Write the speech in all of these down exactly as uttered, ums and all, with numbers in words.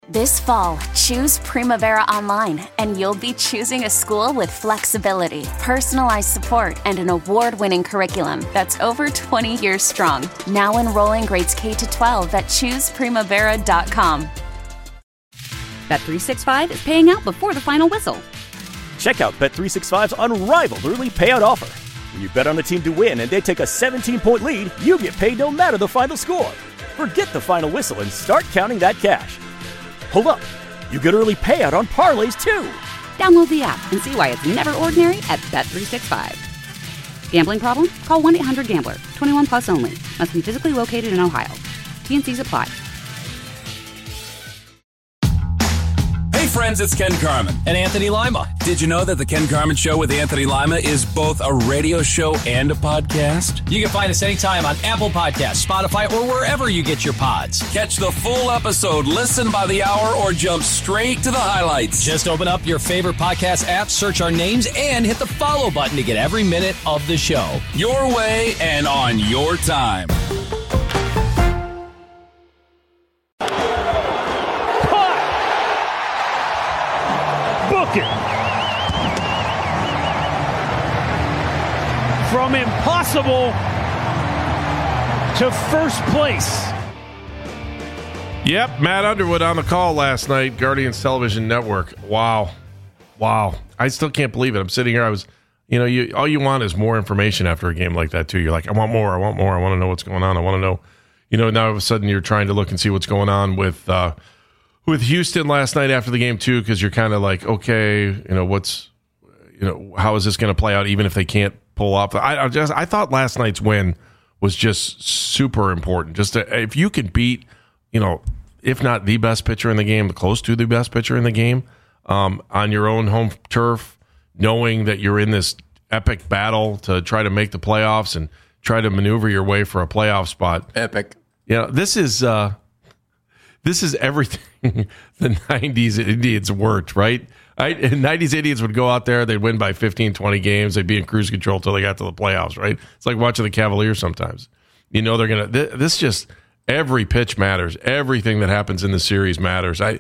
This fall, choose Primavera Online, and you'll be choosing a school with flexibility, personalized support, and an award-winning curriculum that's over twenty years strong. Now enrolling grades K to twelve at choose primavera dot com. Bet three sixty-five is paying out before the final whistle. Check out Bet three sixty-five's unrivaled early payout offer. When you bet on a team to win and they take a seventeen-point lead, you get paid no matter the final score. Forget the final whistle and start counting that cash. Hold up. You get early payout on parlays, too. Download the app and see why it's never ordinary at Bet three sixty-five. Gambling problem? Call one eight hundred gambler. twenty-one plus only. Must be physically located in Ohio. T and C's apply. Hey friends, it's Ken Carman. And Anthony Lima. Did you know that the Ken Carman Show with Anthony Lima is both a radio show and a podcast? You can find us anytime on Apple Podcasts, Spotify, or wherever you get your pods. Catch the full episode, listen by the hour, or jump straight to the highlights. Just open up your favorite podcast app, search our names, and hit the follow button to get every minute of the show. Your way and on your time. From impossible to first place. Yep, Matt Underwood on the call last night, Guardians Television Network. Wow. Wow. I still can't believe it. I'm sitting here. I was, you know, you all you want is more information after a game like that, too. You're like, I want more. I want more. I want to know what's going on. I want to know, you know, now all of a sudden you're trying to look and see what's going on with, uh, with Houston last night after the game, too, because you're kind of like, okay, you know, what's, you know, how is this going to play out, even if they can't pull off? I, I just, I thought last night's win was just super important. Just to, if you can beat, you know, if not the best pitcher in the game, close to the best pitcher in the game, um, on your own home turf, knowing that you're in this epic battle to try to make the playoffs and try to maneuver your way for a playoff spot. Epic. Yeah, you know, this is uh, this is everything the nineties Indians weren't, right? I, nineties Indians would go out there, they'd win by fifteen, twenty games, they'd be in cruise control until they got to the playoffs, right? It's like watching the Cavaliers sometimes. You know they're going to – this just – every pitch matters. Everything that happens in the series matters. I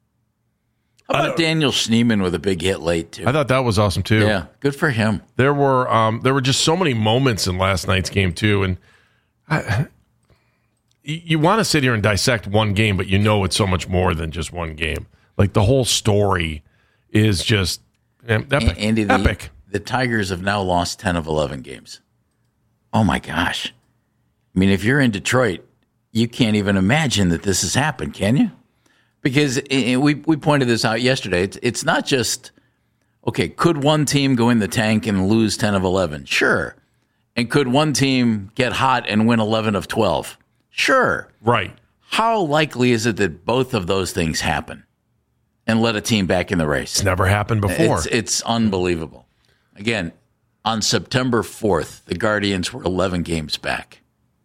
How about Daniel Schneemann with a big hit late, too? I thought that was awesome, too. Yeah, good for him. There were um, there were just so many moments in last night's game, too, and I, you want to sit here and dissect one game, but you know it's so much more than just one game. Like the whole story is just epic. Andy, the, epic. The Tigers have now lost ten of eleven games. Oh, my gosh. I mean, if you're in Detroit, you can't even imagine that this has happened, can you? Because it, we we pointed this out yesterday. It's, it's not just, okay, could one team go in the tank and lose ten of eleven? Sure. And could one team get hot and win eleven of twelve? Sure. Right. How likely is it that both of those things happen and let a team back in the race? It's never happened before. It's, it's unbelievable. Again, on September fourth, the Guardians were eleven games back.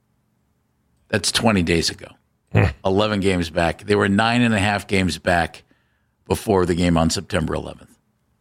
That's twenty days ago. eleven games back. They were nine and a half games back before the game on September eleventh.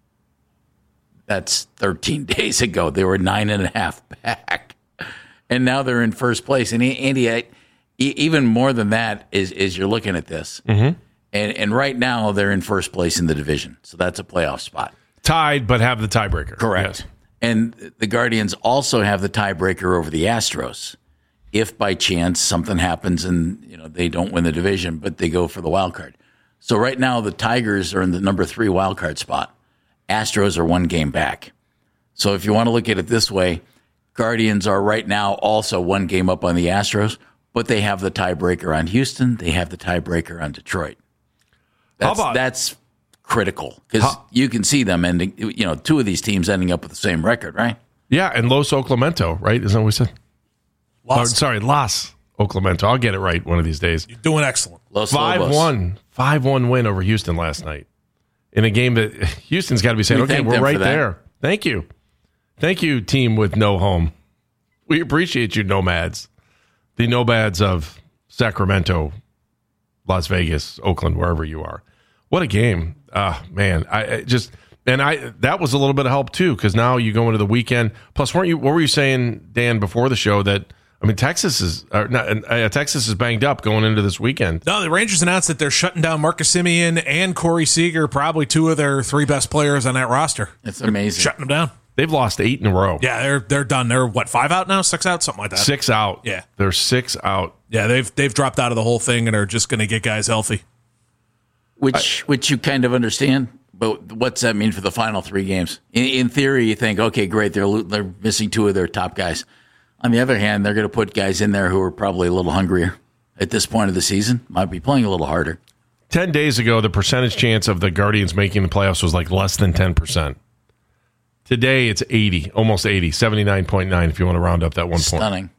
That's thirteen days ago. They were nine and a half back. And now they're in first place. And Andy, I, even more than that is, is you're looking at this. Mm-hmm. And, and right now they're in first place in the division. So that's a playoff spot. Tied, but have the tiebreaker. Correct. Yes. And the Guardians also have the tiebreaker over the Astros. If by chance something happens and you know they don't win the division, but they go for the wild card. So right now the Tigers are in the number three wild card spot. Astros are one game back. So if you want to look at it this way, Guardians are right now also one game up on the Astros, but they have the tiebreaker on Houston. They have the tiebreaker on Detroit. That's, How about, that's critical because you can see them ending. You know, two of these teams ending up with the same record, right? Yeah, and Los Oclamento, right? Isn't that what we said? Los. Oh, sorry, Las Oclamento. I'll get it right one of these days. You're doing excellent. Los five one. five one win over Houston last night. In a game that Houston's got to be saying, We okay, we're right there. Thank you. Thank you, team with no home. We appreciate you, Nomads. The Nomads of Sacramento, Las Vegas, Oakland, wherever you are. What a game. Uh, man, I, I just... And I that was a little bit of help, too, because now you go into the weekend. Plus, weren't you? What were you saying, Dan, before the show, that I mean, Texas is uh, not, uh, Texas is banged up going into this weekend. No, the Rangers announced that they're shutting down Marcus Semien and Corey Seager, probably two of their three best players on that roster. It's amazing. Shutting them down. They've lost eight in a row. Yeah, they're they're done. They're what, five out now, six out, something like that. Six out. Yeah, they're six out. Yeah, they've they've dropped out of the whole thing and are just going to get guys healthy. Which I, which you kind of understand, but what's that mean for the final three games? In, in theory, you think, okay, great, they're they're missing two of their top guys. On the other hand, they're going to put guys in there who are probably a little hungrier at this point of the season, might be playing a little harder. Ten days ago, the percentage chance of the Guardians making the playoffs was like less than ten percent. Today, it's eighty, almost eighty, seventy-nine point nine if you want to round up that one point. Stunning.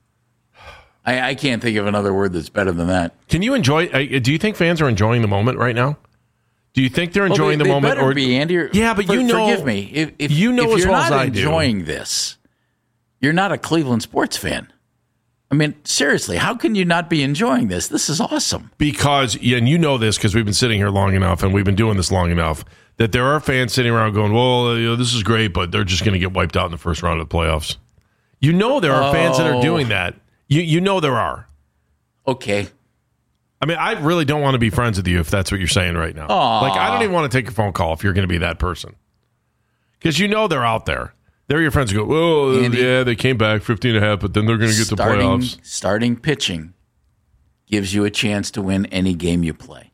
I, I can't think of another word that's better than that. Can you enjoy, uh, do you think fans are enjoying the moment right now? Do you think they're enjoying well, they, the they moment? Better or be, Andy. Yeah, but for, you know. Forgive me. If, if, you know if as you're well not as I enjoying do. this, you're not a Cleveland sports fan. I mean, seriously, how can you not be enjoying this? This is awesome. Because, and you know this because we've been sitting here long enough and we've been doing this long enough, that there are fans sitting around going, well, you know, this is great, but they're just going to get wiped out in the first round of the playoffs. You know there are oh. fans that are doing that. You you know there are. Okay. I mean, I really don't want to be friends with you if that's what you're saying right now. Aww. Like, I don't even want to take your phone call if you're going to be that person. Because you know they're out there. They're your friends who go, oh, Andy, yeah, they came back fifteen and a half, but then they're going to get the playoffs. Starting pitching gives you a chance to win any game you play.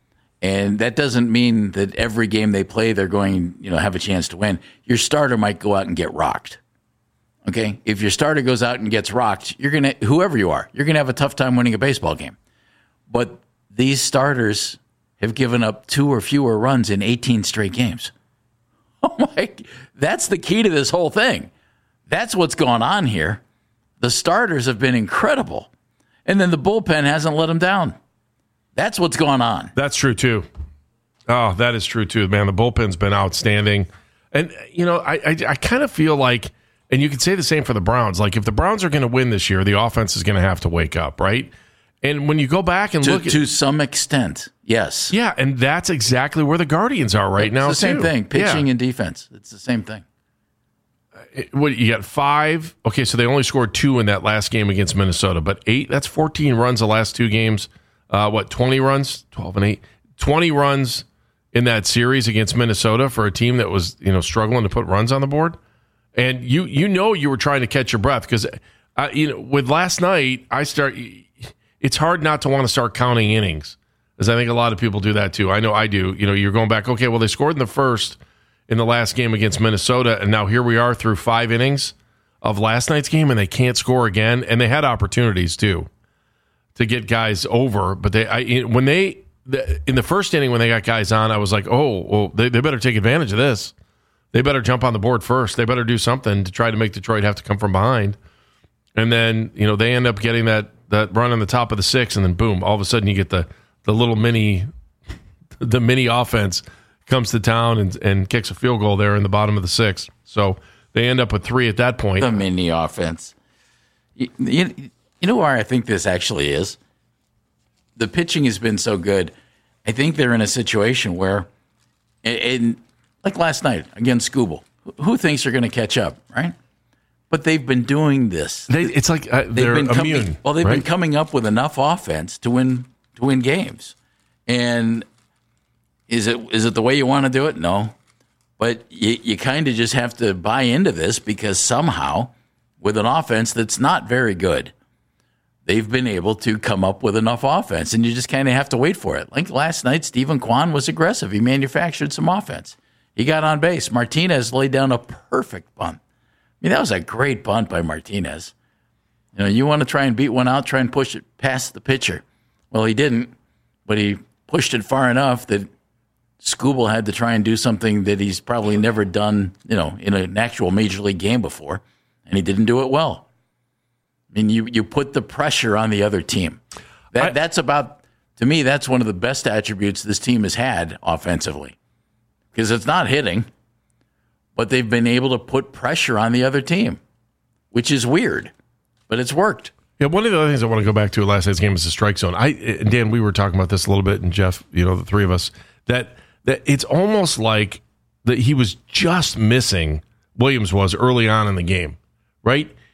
And that doesn't mean that every game they play, they're going, you know, have a chance to win. Your starter might go out and get rocked. Okay? If your starter goes out and gets rocked, you're going to, whoever you are, you're going to have a tough time winning a baseball game. But these starters have given up two or fewer runs in eighteen straight games. Oh my, that's the key to this whole thing. That's what's going on here. The starters have been incredible. And then the bullpen hasn't let them down. That's what's going on. That's true, too. Oh, that is true, too. Man, the bullpen's been outstanding. And, you know, I, I, I kind of feel like, and you could say the same for the Browns, like if the Browns are going to win this year, the offense is going to have to wake up, right? And when you go back and to, look at, to some extent, yes. Yeah, and that's exactly where the Guardians are right it's now, It's the same too. thing, pitching yeah. and defense. It's the same thing. What, you got five? Okay, so they only scored two in that last game against Minnesota, but eight, that's fourteen runs the last two games. Uh, what, twenty runs? twelve and eight. twenty runs in that series against Minnesota for a team that was, you know, struggling to put runs on the board. And you you know you were trying to catch your breath because, uh, you know, with last night, I start... It's hard not to want to start counting innings, as I think a lot of people do that too. I know I do. You know, you're going back, okay, well, they scored in the first in the last game against Minnesota, and now here we are through five innings of last night's game, and they can't score again. And they had opportunities too to get guys over, but they I, when they in the first inning when they got guys on, I was like, oh, well, they, they better take advantage of this. They better jump on the board first. They better do something to try to make Detroit have to come from behind. And then, you know, they end up getting that that run on the top of the six, and then boom, all of a sudden you get the the little mini the mini offense comes to town and, and kicks a field goal there in the bottom of the sixth. So they end up with three at that point. The mini offense. You, you, you know where I think this actually is? The pitching has been so good. I think they're in a situation where, in, like last night against Skubal, who thinks they're going to catch up, right? But they've been doing this. They, it's like uh, they're they've been immune. Coming, well, they've right? been coming up with enough offense to win to win games. And is it is it the way you want to do it? No. But you, you kind of just have to buy into this because somehow, with an offense that's not very good, they've been able to come up with enough offense, and you just kind of have to wait for it. Like last night, Stephen Kwan was aggressive. He manufactured some offense. He got on base. Martinez laid down a perfect bunt. I mean, that was a great bunt by Martinez. You know, you want to try and beat one out, try and push it past the pitcher. Well, he didn't, but he pushed it far enough that Skubal had to try and do something that he's probably never done, you know, in an actual major league game before, and he didn't do it well. I mean, you, you put the pressure on the other team. That I, that's about, to me, that's one of the best attributes this team has had offensively, because it's not hitting, but they've been able to put pressure on the other team, which is weird, but it's worked. Yeah, one of the other things I want to go back to last night's game is the strike zone. I and Dan, we were talking about this a little bit, and Jeff, you know, the three of us, that that it's almost like that he was just missing, Williams was early on in the game, right?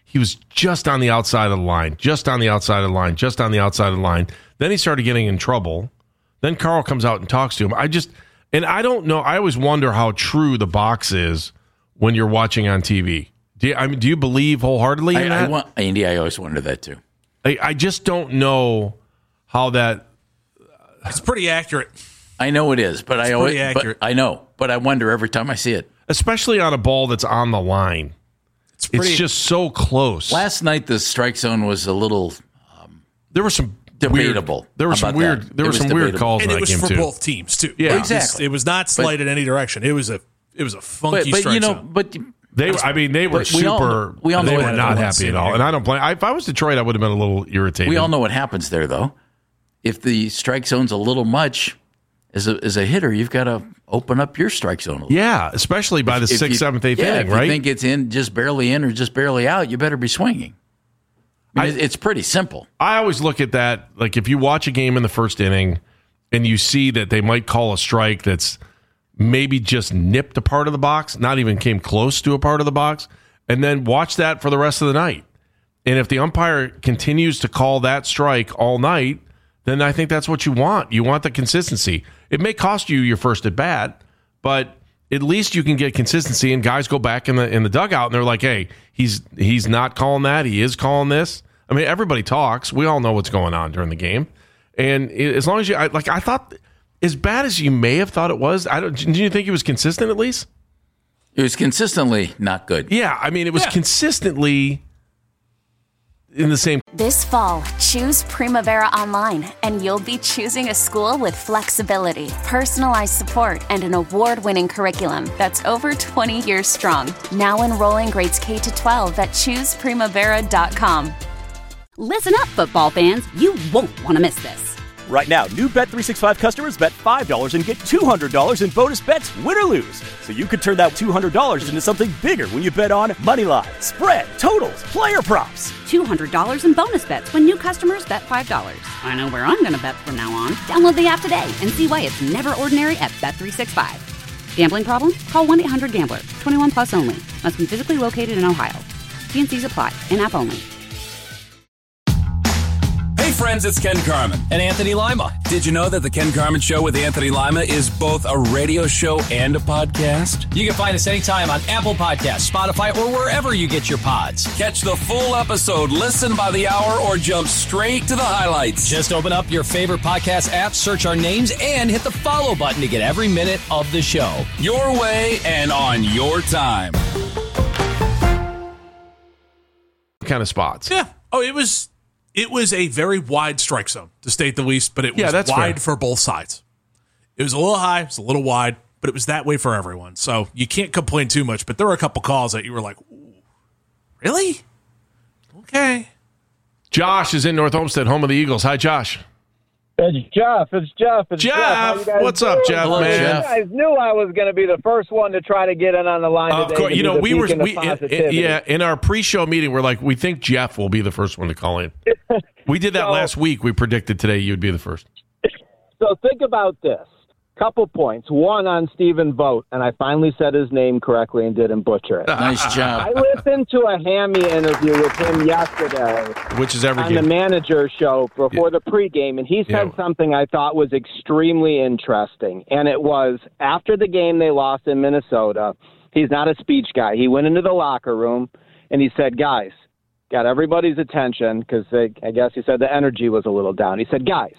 he was just on the outside of the line, just on the outside of the line, just on the outside of the line. Then he started getting in trouble. Then Carl comes out and talks to him. I just, and I don't know, I always wonder how true the box is when you're watching on T V. Do you, I mean, do you believe wholeheartedly in I, that? I want, Andy, I always wonder that too. I, I just don't know how that. It's pretty accurate. I know it is, but it's I always, accurate. but I know, but I wonder every time I see it. Especially on a ball that's on the line. It's, pretty, it's just so close. Last night, the strike zone was a little um, there were some debatable. Weird, there were some weird. That? There were some debatable. weird calls and in it that was game for too. both teams too. Yeah, it exactly. Was, it was not slight but, in any direction. It was a it was a funky but, but, strike you know, zone. But they, were, I mean, they were we super. all, we all they know were not happy at all, here. and I don't blame. I, if I was Detroit, I would have been a little irritated. We all know what happens there, though. If the strike zone's a little much, as a as a hitter, you've got to open up your strike zone a little. Yeah, especially by the If- if sixth, you- seventh, eighth yeah, inning, if right? you think it's in, just barely in, or just barely out, you better be swinging. I mean, I- it's pretty simple. I always look at that, like if you watch a game in the first inning and you see that they might call a strike that's maybe just nipped a part of the box, not even came close to a part of the box, and then watch that for the rest of the night. And if the umpire continues to call that strike all night, then I think that's what you want. You want the consistency. It may cost you your first at bat, but at least you can get consistency, and guys go back in the in the dugout and they're like, hey, he's he's not calling that, he is calling this. I mean, everybody talks. We all know what's going on during the game. And as long as you, I, like, I thought, as bad as you may have thought it was, I don't. Did you think it was consistent at least? It was consistently not good. Yeah, I mean, it was Yeah. consistently in the same. This fall, choose Primavera Online, and you'll be choosing a school with flexibility, personalized support, and an award-winning curriculum that's over twenty years strong. Now enrolling grades K to twelve at choose primavera dot com. Listen up, football fans. You won't want to miss this. Right now, new Bet three sixty-five customers bet five dollars and get two hundred dollars in bonus bets, win or lose. So you could turn that two hundred dollars into something bigger when you bet on money line, spread, totals, player props. two hundred dollars in bonus bets when new customers bet five dollars. I know where I'm going to bet from now on. Download the app today and see why it's never ordinary at Bet three sixty-five. Gambling problem? Call one eight hundred gambler. twenty-one plus only. Must be physically located in Ohio. T N Cs apply. In-app only. Hey friends, it's Ken Carman. And Anthony Lima. Did you know that the Ken Carman Show with Anthony Lima is both a radio show and a podcast? You can find us anytime on Apple Podcasts, Spotify, or wherever you get your pods. Catch the full episode, listen by the hour, or jump straight to the highlights. Just open up your favorite podcast app, search our names, and hit the follow button to get every minute of the show. Your way and on your time. Kind of spots. Yeah. Oh, it was it was a very wide strike zone, to state the least, but it was Yeah, that's wide fair. for both sides. It was a little high, it was a little wide, but it was that way for everyone. So you can't complain too much, but there were a couple calls that you were like, ooh, really? Okay. Josh is in North Olmsted, home of the Eagles. Hi, Josh. It's Jeff. It's Jeff. It's Jeff. How you Jeff, guys what's up, doing? Jeff, Hello, man? Jeff. You guys knew I was going to be the first one to try to get in on the line Of today. course, to you be know the we were beacon of we, in, positivity. yeah in our pre-show meeting. We're like, we think Jeff will be the first one to call in. We did that So- last week. We predicted today you'd be the first. So think about this. Couple points. One on Stephen Vogt, and I finally said his name correctly and didn't butcher it. Nice I job. listened to a Hammy interview with him yesterday Which is every on the game. manager show before the pregame, and he said Yeah. something I thought was extremely interesting. And it was after the game they lost in Minnesota. He's not a speech guy. He went into the locker room and he said, "Guys, got everybody's attention," because I guess he said the energy was a little down. He said, "Guys,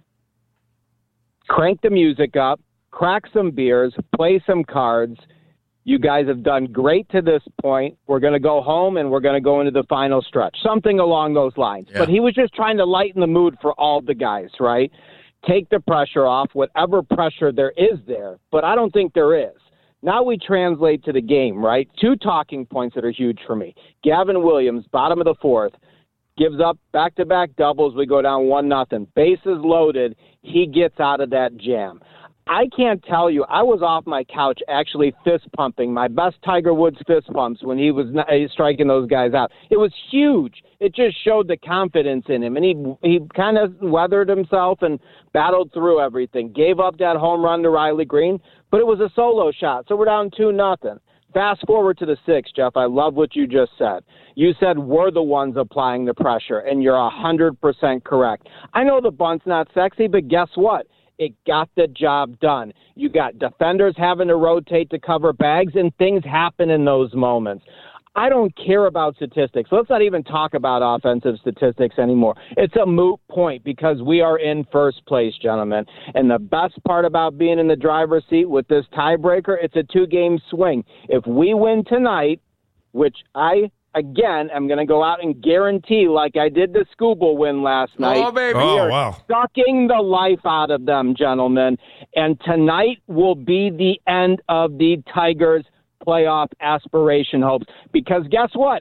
crank the music up, crack some beers, play some cards. You guys have done great to this point. We're going to go home and we're going to go into the final stretch." Something along those lines. Yeah. But he was just trying to lighten the mood for all the guys, right? Take the pressure off, whatever pressure there is there. But I don't think there is. Now we translate to the game, right? Two talking points that are huge for me. Gavin Williams, bottom of the fourth, gives up back-to-back doubles. We go down one nothing. Bases loaded. He gets out of that jam. I can't tell you. I was off my couch actually fist pumping, my best Tiger Woods fist pumps when he was not, uh, striking those guys out. It was huge. It just showed the confidence in him, and he he kind of weathered himself and battled through everything. Gave up that home run to Riley Green, but it was a solo shot, so we're down two nothing. Fast forward to the sixth, Jeff. I love what you just said. You said we're the ones applying the pressure, and you're one hundred percent correct. I know the bunt's not sexy, but guess what? It got the job done. You got defenders having to rotate to cover bags, and things happen in those moments. I don't care about statistics. Let's not even talk about offensive statistics anymore. It's a moot point because we are in first place, gentlemen. And the best part about being in the driver's seat with this tiebreaker, it's a two-game swing. If we win tonight, which I, again, am going to go out and guarantee like I did the Scooble win last night. Oh, baby. We Oh, are wow. sucking the life out of them, gentlemen. And tonight will be the end of the Tigers' playoff aspiration hopes. Because guess what?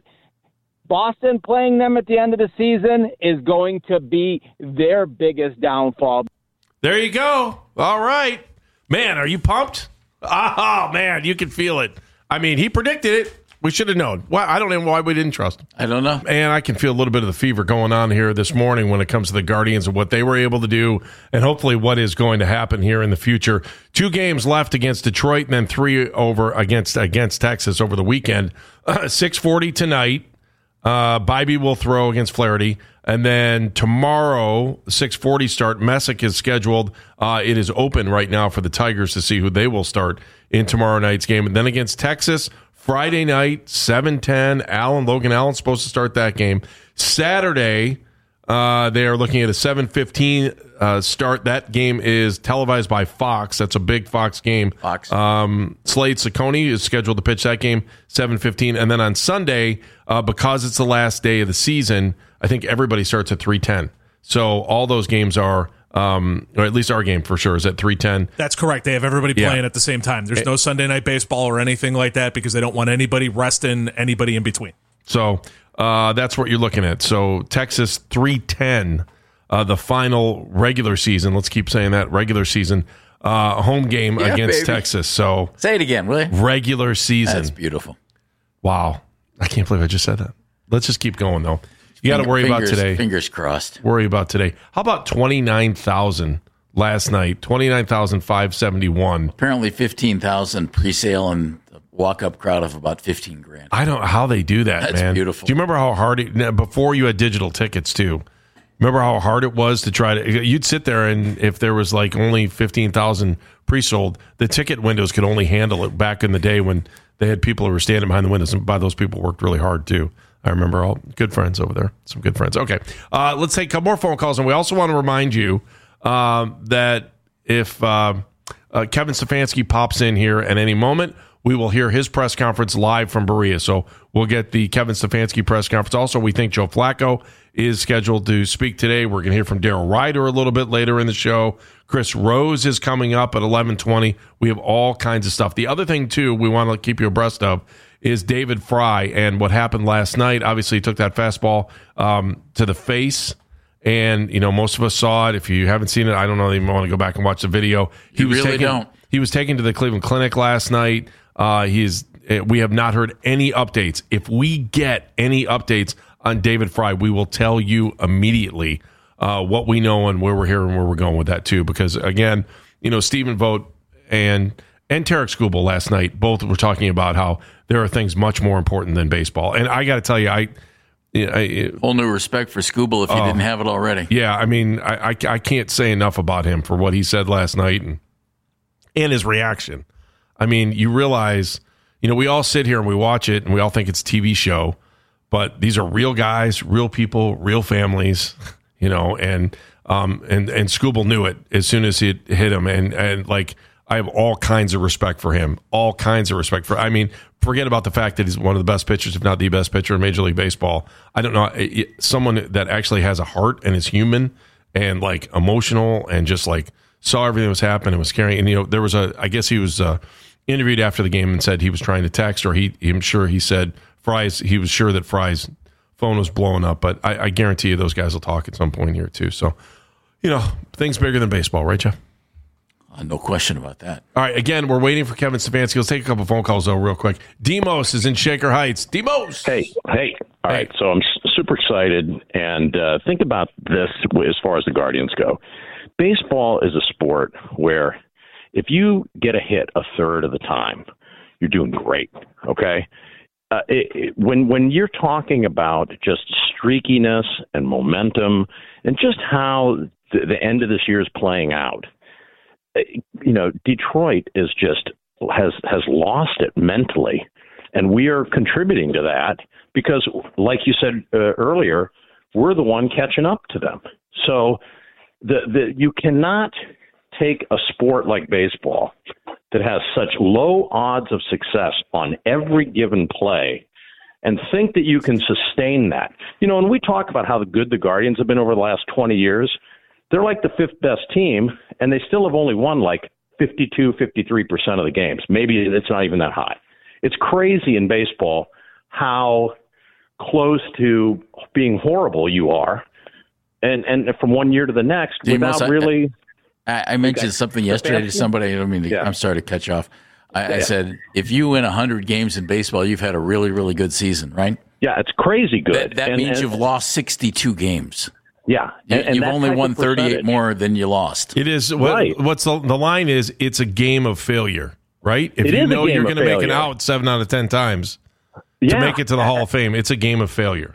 Boston playing them at the end of the season is going to be their biggest downfall. There you go. All right. Man, are you pumped? Oh, man, you can feel it. I mean, he predicted it. We should have known. Why? I don't know why we didn't trust him. I don't know. And I can feel a little bit of the fever going on here this morning when it comes to the Guardians and what they were able to do and hopefully what is going to happen here in the future. Two games left against Detroit and then three over against against Texas over the weekend. Uh, six forty tonight. Uh, Bybee will throw against Flaherty. And then tomorrow, six forty start. Messick is scheduled. Uh, it is open right now for the Tigers to see who they will start in tomorrow night's game. And then against Texas, Friday night, seven ten. Allen, Logan Allen's supposed to start that game. Saturday, uh, they are looking at a seven fifteen uh, start. That game is televised by Fox. That's a big Fox game. Fox. Um, Slade Ciccone is scheduled to pitch that game, seven fifteen. And then on Sunday, uh, because it's the last day of the season, I think everybody starts at three ten. So all those games are, um, or at least our game for sure, is at three ten. That's correct. They have everybody Yeah. playing at the same time. There's no Sunday night baseball or anything like that because they don't want anybody resting anybody in between. So uh, that's what you're looking at. So Texas three ten, uh, the final regular season. Let's keep saying that regular season uh, home game Yeah, against baby. Texas. So Say it again, will you? regular season. That's beautiful. Wow, I can't believe I just said that. Let's just keep going though. You got to worry Fingers- about today. Fingers crossed. Worry about today. How about twenty-nine thousand last night? twenty-nine thousand five hundred seventy-one. Apparently fifteen thousand pre-sale and a walk-up crowd of about fifteen grand. I don't know how they do that, That's man. beautiful. Do you remember how hard it, now, before you had digital tickets too? Remember how hard it was to try to, you'd sit there and if there was like only fifteen thousand pre-sold, the ticket windows could only handle it back in the day when they had people who were standing behind the windows, and by those people worked really hard too. I remember all good friends over there. Some good friends. Okay. Uh, let's take a couple more phone calls. And we also want to remind you um, that if uh, uh, Kevin Stefanski pops in here at any moment, we will hear his press conference live from Berea. So we'll get the Kevin Stefanski press conference. Also, we think Joe Flacco is scheduled to speak today. We're going to hear from Darryl Ryder a little bit later in the show. Chris Rose is coming up at eleven twenty. We have all kinds of stuff. The other thing, too, we want to keep you abreast of is David Fry and what happened last night. Obviously, he took that fastball um, to the face, and you know most of us saw it. If you haven't seen it, I don't know. You want to go back and watch the video. He You was really taken, don't. He was taken to the Cleveland Clinic last night. Uh, he's. We have not heard any updates. If we get any updates on David Fry, we will tell you immediately uh, what we know and where we're here and where we're going with that too. Because again, you know, Stephen Vogt and and Tarek Skubal last night both were talking about how there are things much more important than baseball. And I got to tell you, I, I Whole new respect for Skubal if you Oh. didn't have it already. yeah, I mean, I, I I can't say enough about him for what he said last night and and his reaction. I mean, you realize, you know, we all sit here and we watch it and we all think it's a T V show, but these are real guys, real people, real families, you know, and um and and Skubal knew it as soon as it hit him, and and like I have all kinds of respect for him, all kinds of respect for. I mean, forget about the fact that he's one of the best pitchers, if not the best pitcher in Major League Baseball. I don't know, it, it- someone that actually has a heart and is human and like emotional and just like saw everything that was happening and was caring. And you know, there was a, I guess he was uh, interviewed after the game and said he was trying to text, or he, I'm sure he said Fry's, he was sure that Fry's phone was blowing up, but I, I guarantee you those guys will talk at some point here too. So, you know, things bigger than baseball, right, Jeff? Uh, no question about that. All right, again, we're waiting for Kevin Stefanski. Let's take a couple phone calls, though, real quick. Demos is in Shaker Heights. Demos! Hey, hey. All Hey. right, so I'm s- super excited, and uh, think about this as far as the Guardians go. Baseball is a sport where if you get a hit a third of the time, you're doing great. Okay. Uh, it, it, when when you're talking about just streakiness and momentum and just how the, the end of this year is playing out, you know, Detroit is just has has lost it mentally, and we are contributing to that because, like you said uh, earlier, we're the one catching up to them. So the the you cannot take a sport like baseball that has such low odds of success on every given play and think that you can sustain that. You know, when we talk about how good the Guardians have been over the last twenty years, they're like the fifth best team, and they still have only won like fifty-two, fifty-three percent of the games. Maybe it's not even that high. It's crazy in baseball how close to being horrible you are, and, and from one year to the next Demos, without I, really... I, I mentioned something yesterday to somebody. I don't mean to, yeah. I'm sorry to cut you off. I, yeah. I said, if you win one hundred games in baseball, you've had a really, really good season, right? Yeah, it's crazy good. That, that and, means and, you've lost sixty-two games. Yeah. You, and, and you've only won thirty-eight percentage. more than you lost. It is what, right. What's the, the line is? It's a game of failure, right? If it you is know a game you're going to make it out seven out of ten times yeah. to make it to the Hall of Fame, it's a game of failure.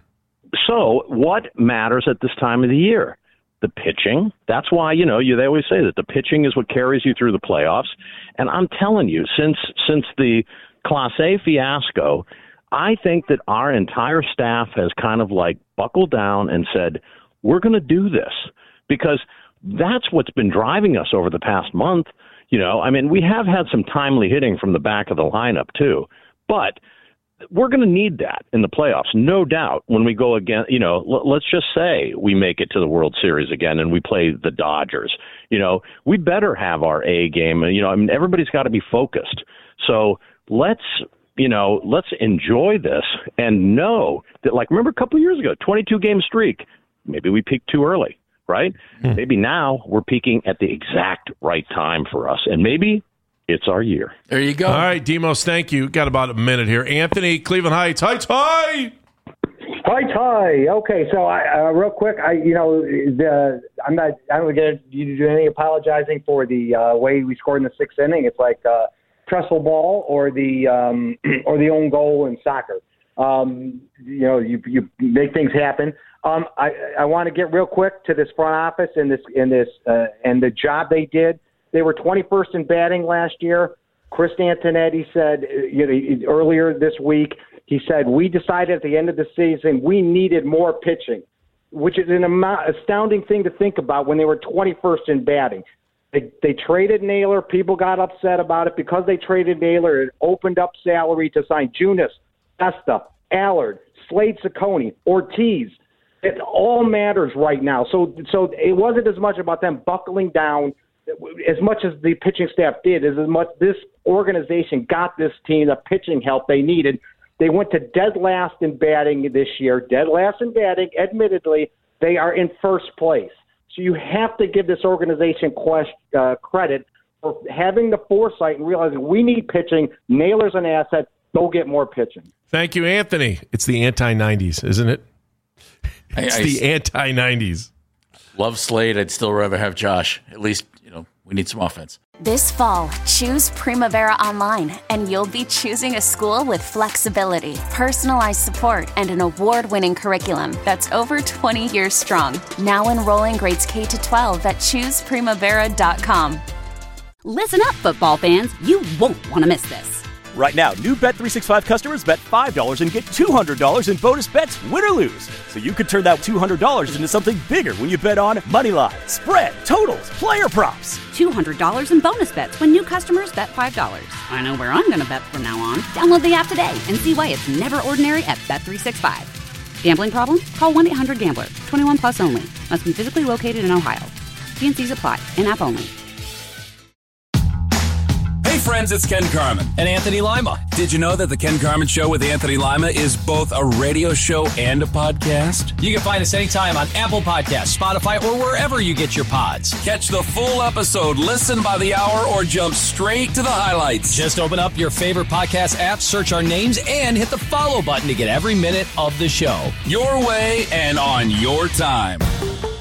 So what matters at this time of the year? The pitching. That's why, you know, you, they always say that the pitching is what carries you through the playoffs. And I'm telling you, since since the Class A fiasco, I think that our entire staff has kind of like buckled down and said, we're going to do this, because that's what's been driving us over the past month. You know, I mean, we have had some timely hitting from the back of the lineup too, but we're going to need that in the playoffs, no doubt, when we go again. You know, l- let's just say we make it to the World Series again and we play the Dodgers. You know, we better have our A game. You know, I mean, everybody's got to be focused. So let's, you know, let's enjoy this and know that, like, remember a couple of years ago, twenty-two game streak, maybe we peaked too early, right? Hmm. Maybe now we're peaking at the exact right time for us, and maybe it's our year. There you go. All right, Demos, thank you. Got about a minute here. Anthony, Cleveland Heights. Heights, hi! Heights, hi. Okay, so I, uh, real quick, I you know, the, I'm not. I don't get you to do any apologizing for the uh, way we scored in the sixth inning. It's like uh, trestle ball or the um, or the own goal in soccer. Um, you know, you you make things happen. Um, I I want to get real quick to this front office and this in this uh, and the job they did. They were twenty-first in batting last year. Chris Antonetti said, you know, earlier this week, he said, we decided at the end of the season we needed more pitching, which is an amount, astounding thing to think about when they were twenty-first in batting. They, they traded Naylor. People got upset about it because they traded Naylor. It opened up salary to sign Junis, Esta, Allard, Slade Ciccone, Ortiz. It all matters right now. So, so it wasn't as much about them buckling down as much as the pitching staff did, as much this organization got this team the pitching help they needed. They went to dead last in batting this year, dead last in batting. Admittedly, they are in first place. So you have to give this organization question, uh, credit for having the foresight and realizing we need pitching. Naylor's an asset. Go get more pitching. Thank you, Anthony. It's the anti nineties, isn't it? It's I, the anti nineties. Love Slade. I'd still rather have Josh. At least, you know, we need some offense. This fall, choose Primavera Online, and you'll be choosing a school with flexibility, personalized support, and an award-winning curriculum that's over twenty years strong. Now enrolling grades K to twelve at choose primavera dot com. Listen up, football fans. You won't want to miss this. Right now, new Bet three sixty-five customers bet five dollars and get two hundred dollars in bonus bets, win or lose. So you could turn that two hundred dollars into something bigger when you bet on money line, spread, totals, player props. two hundred dollars in bonus bets when new customers bet five dollars. I know where I'm going to bet from now on. Download the app today and see why it's never ordinary at Bet three sixty-five. Gambling problem? Call one eight hundred gambler. twenty-one plus only. Must be physically located in Ohio. T and C's apply. In-app only. Hey friends, it's Ken Carman and Anthony Lima. Did you know that the Ken Carman Show with Anthony Lima is both a radio show and a podcast? You can find us anytime on Apple Podcasts, Spotify, or wherever you get your pods. Catch the full episode, listen by the hour, or jump straight to the highlights. Just open up your favorite podcast app, search our names, and hit the follow button to get every minute of the show. Your way and on your time.